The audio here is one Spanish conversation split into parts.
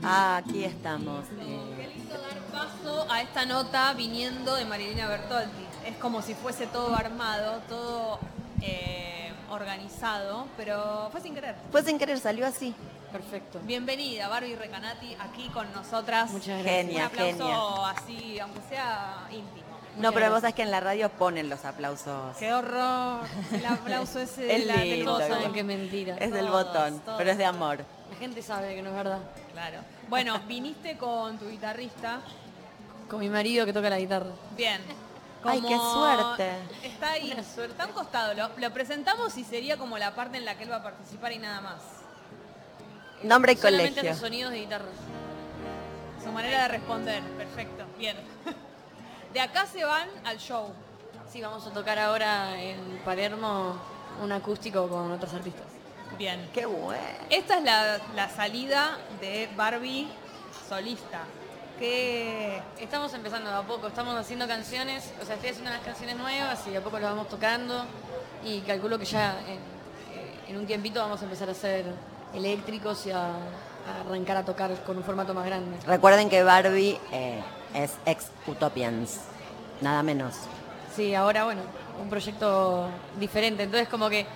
Aquí estamos. Qué lindo dar paso a esta nota viniendo de Marilina Bertoldi. Es como si fuese todo armado, todo organizado, pero fue sin querer. Fue sin querer, salió así. Perfecto. Bienvenida, Barbie Recanati, aquí con nosotras. Muchas gracias. Genia, Un aplauso genia. así, aunque sea íntimo. No, pero gracias. vos sabés que en la radio ponen los aplausos. ¡Qué horror! El aplauso ese de Es del lindo, Todos botón. saben que es mentira. Es del Todos, botón, todos. pero es de amor. La gente sabe que no es verdad. Claro. Bueno, viniste con tu guitarrista. Con mi marido que toca la guitarra. Bien. Ay, qué suerte. Está ahí, Una suerte. está a un costado. Lo presentamos y sería como la parte en la que él va a participar y nada más. Nombre y Solamente colegio. hace sonidos de guitarra. Su manera de responder. Perfecto. Bien. De acá se van al show. Sí, vamos a tocar ahora en Palermo un acústico con otros artistas. Bien. Qué bueno. Esta es la salida de Barbie solista. Que Estamos empezando de a poco, estamos haciendo canciones, o sea, estoy haciendo unas canciones nuevas y de a poco las vamos tocando y calculo que ya en un tiempito vamos a empezar a hacer eléctricos y a arrancar a tocar con un formato más grande. Recuerden que Barbie es ex Utopians, nada menos. Sí, ahora bueno, un proyecto diferente, entonces como que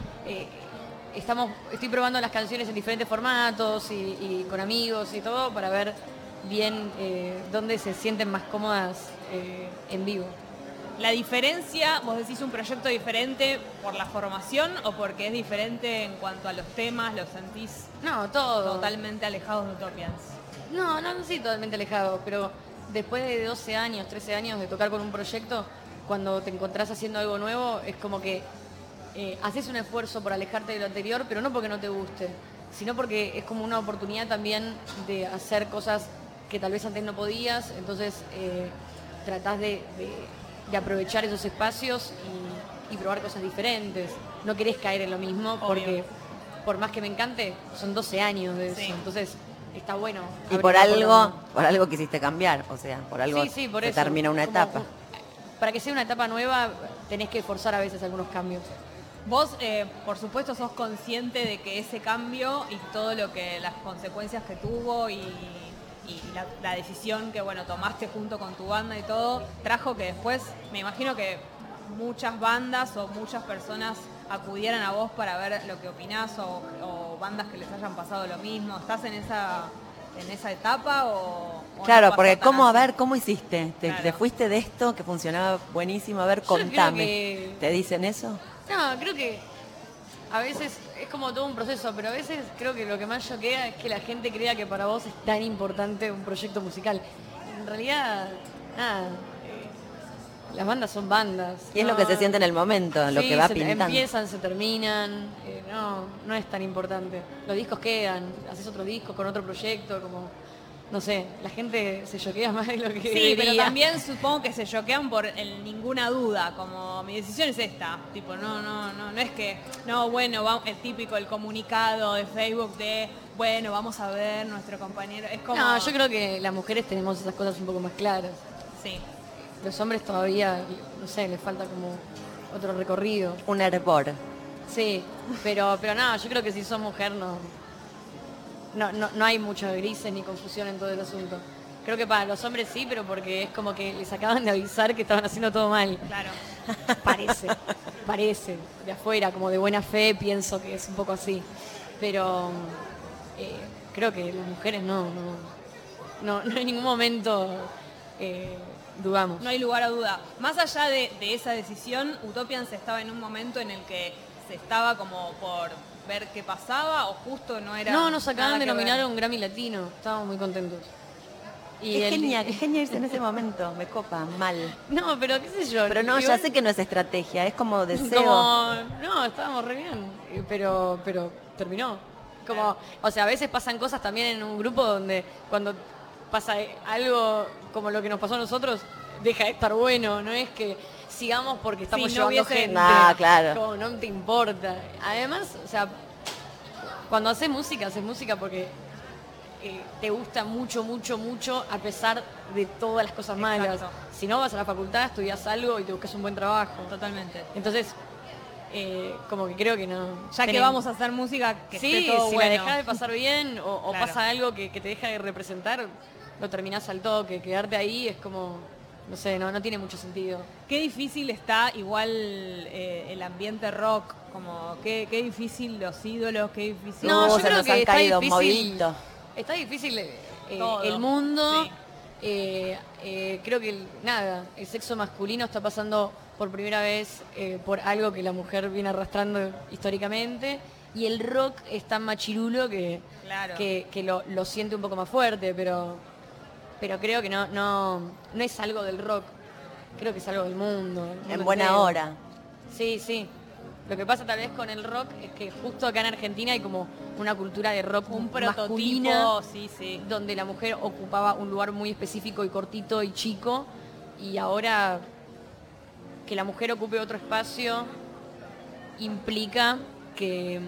estoy probando las canciones en diferentes formatos y con amigos y todo para ver bien dónde se sienten más cómodas en vivo. la diferencia, vos decís un proyecto diferente por la formación o porque es diferente en cuanto a los temas, los sentís No, todo. totalmente alejados de Utopians. No sí, totalmente alejado, pero después de 12 años, 13 años de tocar con un proyecto, cuando te encontrás haciendo algo nuevo, es como que haces un esfuerzo por alejarte de lo anterior, pero no porque no te guste, sino porque es como una oportunidad también de hacer cosas que tal vez antes no podías, entonces tratás de aprovechar esos espacios y probar cosas diferentes. No querés caer en lo mismo porque Obvio. por más que me encante, son 12 años de eso, Sí. entonces está bueno. Y abrir por la algo, puerta. por algo quisiste cambiar, o sea, por algo Sí, por se eso. termina una Como- etapa. Para que sea una etapa nueva, tenés que forzar a veces algunos cambios. Vos, por supuesto, sos consciente de que ese cambio y todo lo que las consecuencias que tuvo y la decisión que bueno tomaste junto con tu banda y todo trajo que después me imagino que muchas bandas o muchas personas acudieran a vos para ver lo que opinás o bandas que les hayan pasado lo mismo. ¿Estás en esa etapa o Claro, no pasó porque tan ¿cómo, a así? ver, cómo hiciste? Claro. ¿Te fuiste de esto que funcionaba buenísimo? A ver, Yo creo contame. que- ¿Te dicen eso? No, creo que a veces es como todo un proceso, pero a veces creo que lo que más choquea es que la gente crea que para vos es tan importante un proyecto musical. En realidad, nada, las bandas son bandas. Y es lo que se siente en el momento, en lo Sí, que va se pintando. empiezan, se terminan, no es tan importante. Los discos quedan, haces otro disco con otro proyecto, como, no sé, la gente se choquea más de lo que Sí, debería. pero también supongo que se choquean por ninguna duda, como mi decisión es esta, tipo, no es que, no, bueno, el típico, el comunicado de Facebook de, bueno, vamos a ver nuestro compañero, es como... No, yo creo que las mujeres tenemos esas cosas un poco más claras. Sí, Los hombres todavía, no sé, les falta como otro recorrido. Un hervor. Sí, pero no, yo creo que si sos mujer no hay mucho grises ni confusión en todo el asunto. Creo que para los hombres sí, pero porque es como que les acaban de avisar que estaban haciendo todo mal. claro. Parece, de afuera, como de buena fe, pienso que es un poco así. Pero creo que las mujeres no en ningún momento dudamos. No hay lugar a duda. Más allá de esa decisión, Utopians estaba en un momento en el que se estaba como por ver qué pasaba o justo no era... No, nos acaban nada de que ver. nominar a un Grammy Latino, estábamos muy contentos. Qué genia irse en ese momento, me copa, mal. No, pero qué sé yo. Pero no, ya igual- sé que no es estrategia, es como deseo. No, estábamos re bien, pero terminó. Como, o sea, a veces pasan cosas también en un grupo donde cuando pasa algo como lo que nos pasó a nosotros, deja de estar bueno, no es que sigamos porque estamos Sí, no llevando hubiese- gente. Ah, claro. Como no te importa. Además, o sea, cuando haces música porque te gusta mucho, a pesar de todas las cosas malas. Exacto. Si no, vas a la facultad, estudias algo y te buscas un buen trabajo. Totalmente. Entonces, como que creo que no. Ya que vamos a hacer música que sí, esté todo si bueno. la dejás de pasar bien o Claro. pasa algo que te deja de representar, lo terminás al toque. Quedarte ahí es como, no sé, no tiene mucho sentido. Qué difícil está igual el ambiente rock, como qué difícil los ídolos, qué difícil... No, Todos yo se creo nos que han está caído difícil. moditos. Está difícil Todo. el mundo. Sí. Creo que el sexo masculino está pasando por primera vez por algo que la mujer viene arrastrando históricamente. Y el rock es tan machirulo que Claro. lo siente un poco más fuerte, pero creo que no es algo del rock. Creo que es algo del mundo. el mundo En buena entero. hora. Sí, sí. Lo que pasa tal vez con el rock es que justo acá en Argentina hay como una cultura de rock Un masculina, prototipo, sí. donde la mujer ocupaba un lugar muy específico y cortito y chico, y ahora que la mujer ocupe otro espacio implica que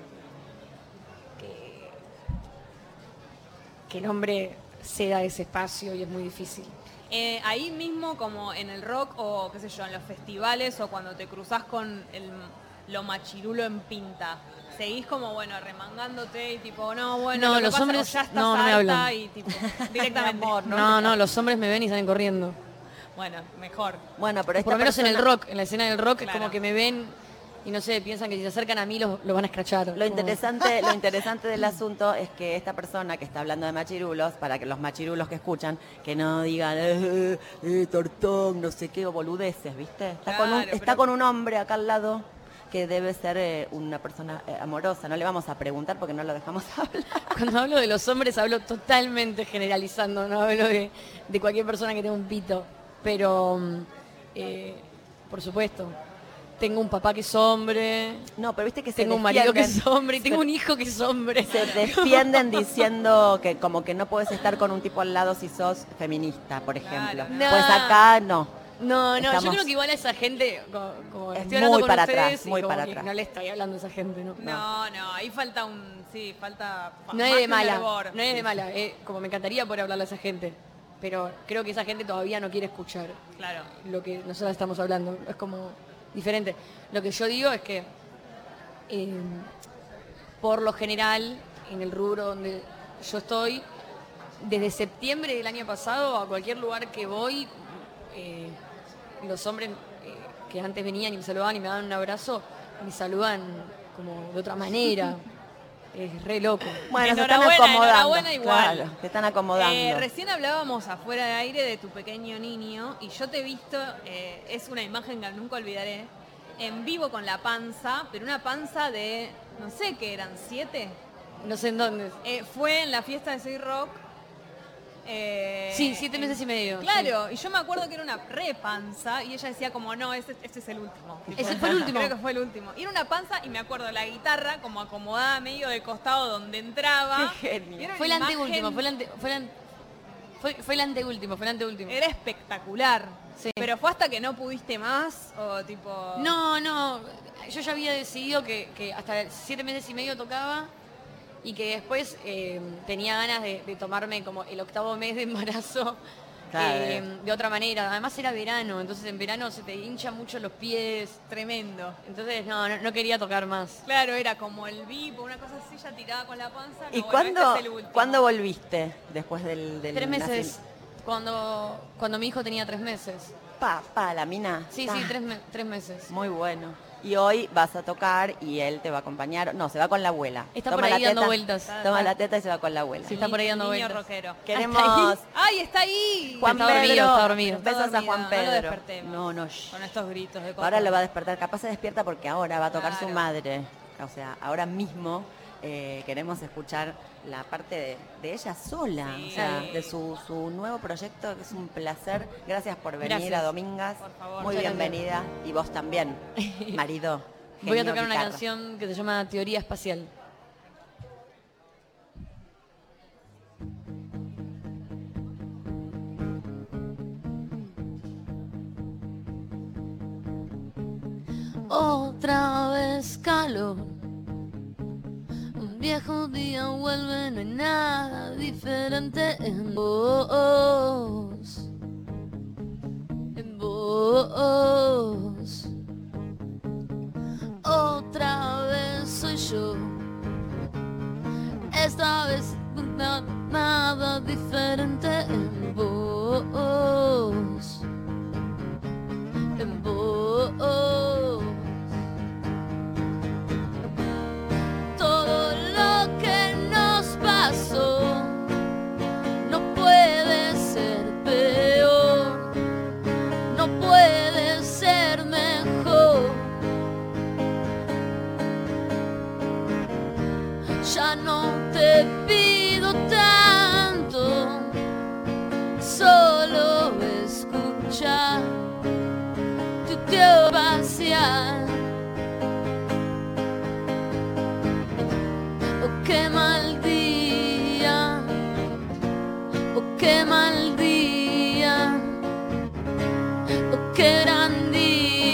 el hombre ceda ese espacio y es muy difícil. Ahí mismo como en el rock o qué sé yo, en los festivales o cuando te cruzás con lo machirulo en pinta, seguís como bueno remangándote y tipo no bueno No, lo que los pasa, hombres o ya estás no me harta hablan. y tipo directamente Amor, No, los hombres me ven y salen corriendo. bueno mejor Bueno, pero esta Por lo menos en el persona- rock, en la escena del rock, Claro. es como que me ven y no sé, piensan que si se acercan a mí los van a escrachar. Lo interesante del asunto es que esta persona que está hablando de machirulos, para que los machirulos que escuchan, que no digan, tortón, no sé qué, o boludeces, ¿viste? Claro, Está pero- con un hombre acá al lado que debe ser una persona amorosa. No le vamos a preguntar porque no lo dejamos hablar. Cuando hablo de los hombres hablo totalmente generalizando, no hablo de cualquier persona que tenga un pito. Pero, por supuesto, tengo un papá que es hombre, No, pero viste que tengo se un marido que es defienden. hombre y tengo un hijo que es hombre. Se defienden diciendo que como que no puedes estar con un tipo al lado si sos feminista, por ejemplo. Claro. Pues acá no. No, yo Estamos- creo que igual a esa gente, como Es estoy hablando muy con para ustedes, atrás, y muy como para que atrás. no le estoy hablando a esa gente, ¿no? no ahí falta falta No más es que de un mala, hervor. no es de mala, como me encantaría poder hablarle a esa gente, pero creo que esa gente todavía no quiere escuchar claro lo que nosotros estamos hablando, es como diferente. Lo que yo digo es que por lo general, en el rubro donde yo estoy, desde septiembre del año pasado, a cualquier lugar que voy, los hombres que antes venían y me saludaban y me daban un abrazo, me saludan como de otra manera. Es re loco. Bueno, se están Enhorabuena, acomodando. enhorabuena igual. Claro, se están acomodando. Recién hablábamos afuera de aire de tu pequeño niño y yo te he visto, es una imagen que nunca olvidaré, en vivo con la panza, pero una panza de, no sé qué eran, 7. No sé en dónde. Fue en la fiesta de Soy Rock. Sí, 7 meses y medio. Claro, y yo me acuerdo que era una re panza y ella decía como, no, este es el último. Ese fue el último. Creo que fue el último. Y era una panza y me acuerdo la guitarra como acomodada medio de costado donde entraba. Qué genio. Y era Fue el una anteúltimo, imagen- fue el anteúltimo. Era espectacular. Sí. Pero fue hasta que no pudiste más o tipo... No, yo ya había decidido que hasta 7 meses y medio tocaba y que después tenía ganas de tomarme como el 8º mes de embarazo Claro. de otra manera. Además era verano, entonces en verano se te hinchan mucho los pies. Tremendo. Entonces no quería tocar más. Claro, era como el VIP o una cosa así, ya tirada con la panza. No, ¿Y bueno, este es el último. cuándo volviste después del 3 meses, nacimiento? cuando mi hijo tenía 3 meses. La mina. Sí, Ah, 3 meses. Muy bueno. Y hoy vas a tocar y él te va a acompañar. No, se va con la abuela. Está Toma por ahí la dando teta, vueltas. Toma la teta y se va con la abuela. Sí, está por ahí dando Niño vueltas. rockero. Queremos ¡Ay, está ahí! Juan Está Pedro. dormido, está dormido. Besos a Juan No lo Pedro. despertemos. No. Con estos gritos de cosas. Ahora lo va a despertar. Capaz se despierta porque ahora va a tocar su Claro. madre. O sea, ahora mismo queremos escuchar la parte de ella sola. Sí. O sea, de su nuevo proyecto, que es un placer. Gracias por venir Gracias. a Domingas. Por favor. Muy Muchas bienvenida. Y vos también, marido. Voy a genio tocar una guitarra. canción que se llama Teoría Espacial. Otra vez calor. Un viejo día vuelve, no hay nada diferente en vos. En vos. esta vez nada diferente en vos. En vos. Todo lo que nos pasó no puede ser peor, no puede ser mejor. Ya no te pido tanto, solo escuchar tu teoría parcial. Oh, qué mal día, oh, qué mal día, oh, qué gran día.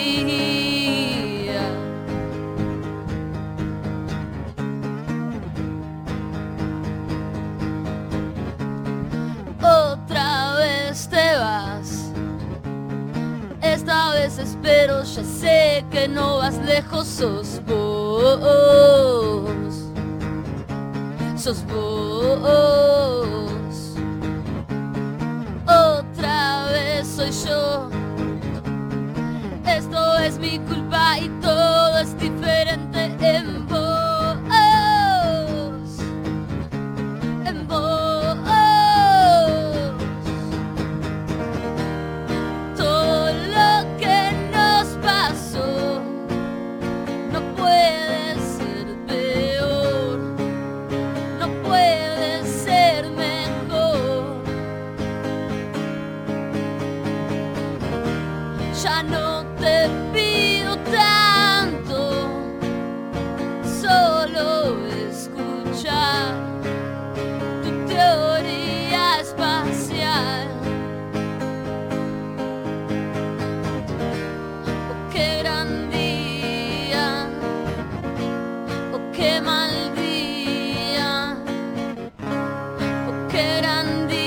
Otra vez te vas, esta vez espero, ya sé que no vas lejos, sos vos. Sos vos. Otra vez soy yo. Esto es mi culpa y todo es diferente en vos. En vos. Todo lo que nos pasó no puede ser peor, no puede ser mejor. Ya no te pido tanto, solo escuchar tu teoría espacial. Oh, qué gran día, oh, qué mal día, oh, qué gran día.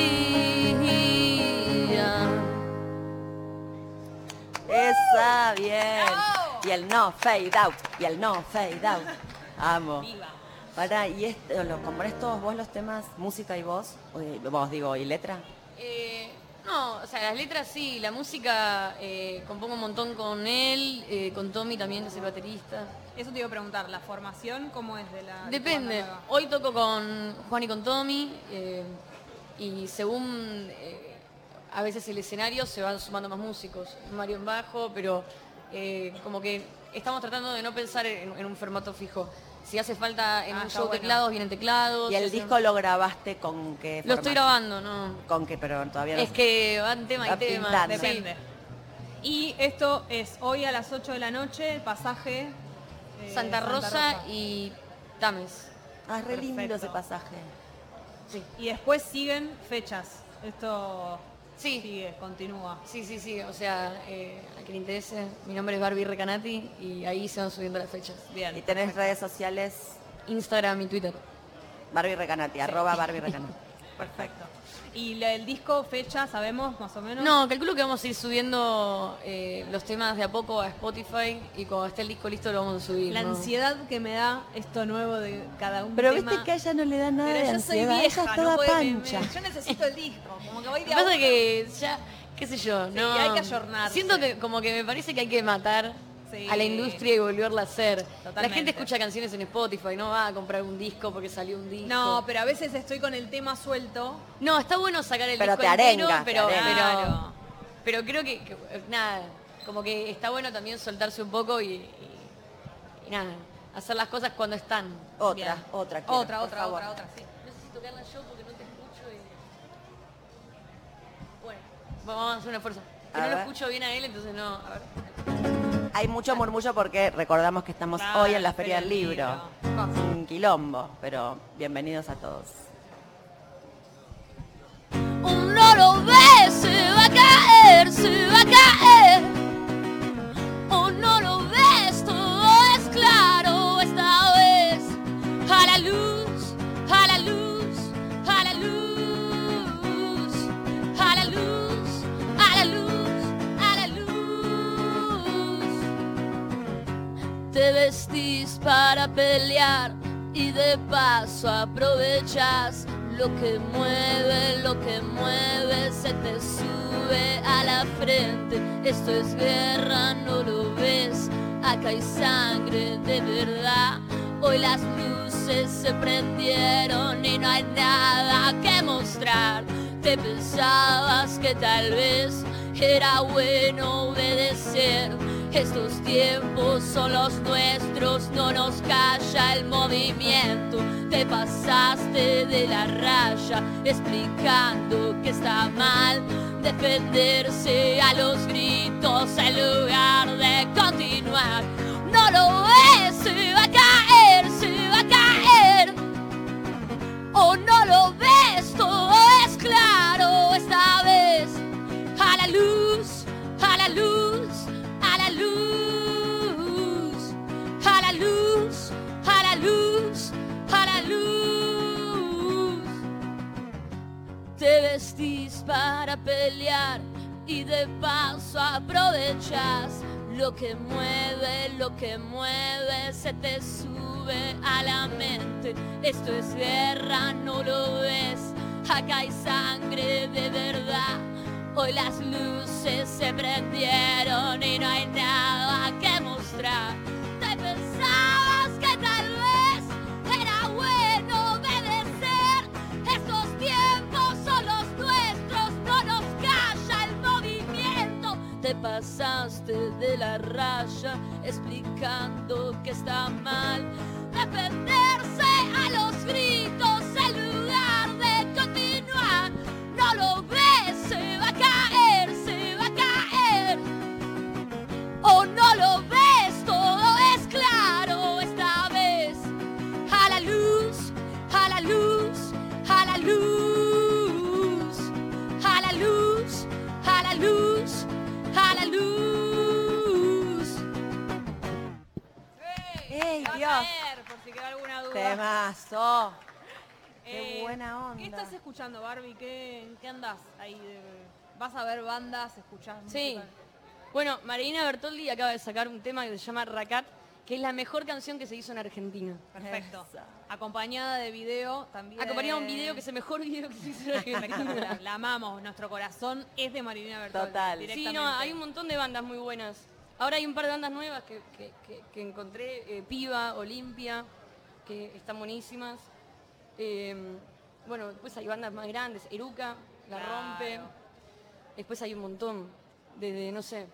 Esa, bien. Y el no fade out, y el no fade out. Amo. Viva. Pará, ¿y lo componés todos vos los temas, música y voz? Vos digo, ¿y letra? No, o sea, las letras sí, la música compongo un montón con él, con Tommy también, es el baterista. Eso te iba a preguntar, ¿la formación cómo es de la... Depende, de tu banda nueva? hoy toco con Juan y con Tommy, y según a veces el escenario se van sumando más músicos, Mario en bajo, pero como que estamos tratando de no pensar en un formato fijo. Si hace falta en un está show bueno. teclados, vienen teclados. ¿Y el si disco lo grabaste con qué Lo estoy formato? grabando, ¿no? ¿Con qué? Pero todavía no. Es que van tema Va y tema. pintando. Depende. Y esto es hoy a las 8 de la noche, el pasaje... Santa Rosa y Tames. Ah, es re lindo Perfecto. ese pasaje. Sí. Y después siguen fechas. Esto Sí. sigue, continúa. Sí, sí, sí. O sea, a quien le interese, mi nombre es Barbie Recanati y ahí se van subiendo las fechas. Bien. ¿Y tenés redes sociales? Instagram y Twitter. Barbie Recanati, arroba Barbie Recanati. Perfecto. ¿Y el disco, fecha, sabemos más o menos? No, calculo que vamos a ir subiendo los temas de a poco a Spotify y cuando esté el disco listo lo vamos a subir. La ¿no? ansiedad que me da esto nuevo de cada un Pero tema. viste que a ella no le da nada Pero de yo soy ansiedad. vieja, ella es no toda puede- pancha. yo necesito el disco, como que voy de Lo que pasa a es que ya, qué sé yo, Sí, no. hay que ayornarse. Siento que como que me parece que hay que matar Sí. a la industria y volverla a hacer. La Totalmente. gente escucha canciones en Spotify, no va a comprar un disco porque salió un disco. No, pero a veces estoy con el tema suelto. No, está bueno sacar el Pero disco te entero, arenga, te pero, arenga. Claro. pero creo que, nada, como que está bueno también soltarse un poco y nada, hacer las cosas cuando están. Otra, Bien. otra, quiero, Otra, por otra, favor. otra, otra, sí. No sé si tocarla yo porque no te escucho y... Bueno, vamos a hacer un esfuerzo. Que A no lo ver. escucho bien a él, entonces no. A ver. Hay mucho murmullo porque recordamos que estamos Claro, hoy en la Feria del Libro. Libro. Un quilombo, pero bienvenidos a todos. Uno lo ve, se va a caer, se va a caer. Uno lo ves, todo es claro esta vez. A la luz, a la luz, a la luz, a la luz, a la luz, a la luz. Te vestís para pelear y de paso aprovechas lo que mueve se te sube a la frente. Esto es guerra, no lo ves, acá hay sangre de verdad. Hoy las luces se prendieron y no hay nada que mostrar. Te pensabas que tal vez era bueno obedecer. Estos tiempos son los nuestros, no nos calla el movimiento. Te pasaste de la raya explicando que está mal defenderse a los gritos en lugar de continuar. No lo ves, se va a caer, se va a caer. O no lo ves, todo es claro esta vez. A la luz, a la luz, a la luz, a la luz, a la luz, a la luz. Te vestís para pelear y de paso aprovechas lo que mueve se te sube a la mente. Esto es guerra, no lo ves, acá hay sangre de verdad. Hoy las luces se prendieron y no hay nada que mostrar. Te pensabas que tal vez era bueno obedecer. Estos tiempos son los nuestros, no nos calla el movimiento. Te pasaste de la raya explicando que está mal defenderse a los gritos en lugar de continuar. No lo ves, se va a caer, se va a caer. O no lo ves, todo es claro esta vez. A la luz, a la luz, a la luz, a la luz, a la luz, a la luz. ¡Ey, Va a Dios! caer, por si queda alguna duda. Temazo. Qué buena onda. ¿Qué estás escuchando, Barbie? ¿En qué andás ahí? ¿Vas a ver bandas? ¿Escuchás Sí. música? Bueno, Marina Bertoldi acaba de sacar un tema que se llama Racat, que es la mejor canción que se hizo en Argentina. Perfecto. Esa. Acompañada de video también. Acompañado de un video que es el mejor video que se hizo en Argentina. Espectacular. La amamos. Nuestro corazón es de Marina Bertoldi. Total. Sí, Directamente. no, hay un montón de bandas muy buenas. Ahora hay un par de bandas nuevas que encontré, Piva, Olimpia, que están buenísimas. Bueno, después hay bandas más grandes, Eruca, La Claro. Rompe. Después hay un montón de no sé,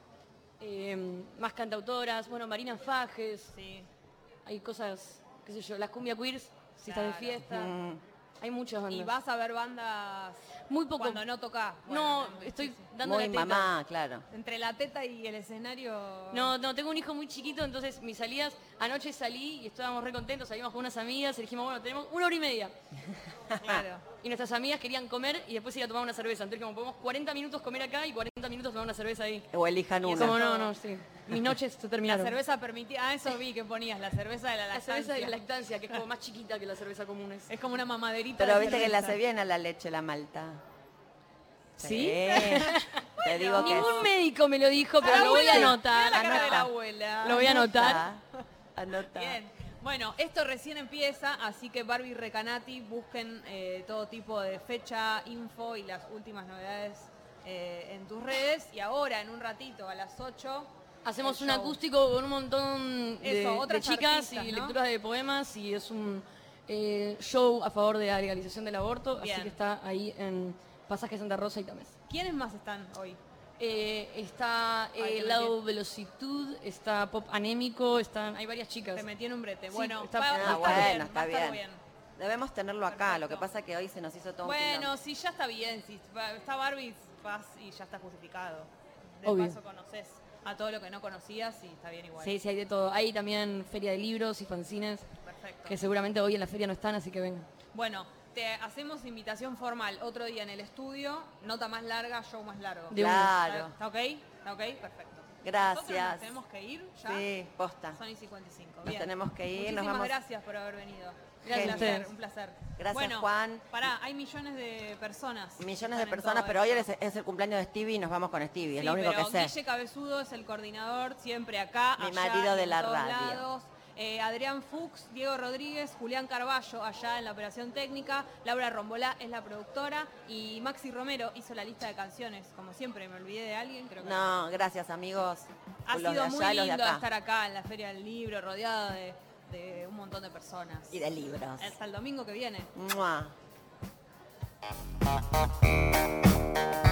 más cantautoras. Bueno, Marina Fajes. Sí. Hay cosas, qué sé yo, las cumbia queers, si estás de Claro. fiesta. Hay muchas bandas. ¿Y vas a ver bandas Muy poco. cuando no tocás? No, Bueno, estoy sí, sí. dando Muy la teta. mamá, claro. Entre la teta y el escenario... No, tengo un hijo muy chiquito, entonces mis salidas, anoche salí y estábamos re contentos, salimos con unas amigas y dijimos, bueno, tenemos 1 hora y media. Claro. Y nuestras amigas querían comer y después ir a tomar una cerveza. Entonces como podemos 40 minutos comer acá y 40 minutos tomar una cerveza ahí. O elijan Y una. Como no, sí. Mis noches se La terminaron. cerveza permitida... Ah, eso vi que ponías, la cerveza de la La lactancia. cerveza de la lactancia, que es como más chiquita que la cerveza común. Es como una mamaderita. Pero de viste que le cerveza. hace bien a la leche la malta. ¿Sí? Te digo que Ningún médico me lo dijo, pero La lo voy a abuela, anotar. mira la cara de la Anota. abuela. Lo voy a anotar. Anota. Bien. Bueno, esto recién empieza, así que Barbie Recanati, busquen todo tipo de fecha, info y las últimas novedades en tus redes. Y ahora, en un ratito, a las 8... Hacemos el un show. acústico con un montón de, Eso, de otras chicas artistas, y ¿no? lecturas de poemas y es un show a favor de la legalización del aborto, Bien. así que está ahí en Pasaje Santa Rosa y Tamés. ¿Quiénes más están hoy? Está Ay, te Lado metí. Velocitud, está Pop Anémico, hay varias chicas. Te metí en un brete. Sí, Bueno, está- va a Ah, estar bueno, bien, está va a estar bien. Debemos tenerlo acá, Perfecto. lo que pasa que hoy se nos hizo todo un Bueno, quilombo. si ya está bien, si está Barbie, vas y ya está justificado. De Obvio. paso conoces a todo lo que no conocías y está bien igual. Sí, sí, hay de todo. Hay también feria de libros y fanzines, Perfecto. que seguramente hoy en la feria no están, así que vengan. Bueno, te hacemos invitación formal otro día en el estudio, nota más larga, show más largo. De una. Claro. ¿Está ok? ¿Está ok? Perfecto. Gracias. Nosotros nos tenemos que ir ya. Sí, posta. Son y 55. Nos Bien. tenemos que ir, Muchísimas nos vamos. gracias por haber venido. Gracias un a placer, ustedes. un placer. Gracias, bueno, Juan. Pará, hay millones de personas. que Millones de están en personas, todo pero hoy esto. es el cumpleaños de Stevie y nos vamos con Stevie, es Sí, lo único pero que sé. Guille Cabezudo es el coordinador, siempre acá, Mi allá, marido de en la todos radio. lados. Adrián Fuchs, Diego Rodríguez, Julián Carballo allá en la operación técnica, Laura Rombolá es la productora y Maxi Romero hizo la lista de canciones. Como siempre, me olvidé de alguien, creo que No, gracias amigos. ha Los de sido allá muy y los de lindo acá. estar acá en la Feria del Libro, rodeada de un montón de personas. Y de libros. Hasta el domingo que viene. ¡Mua!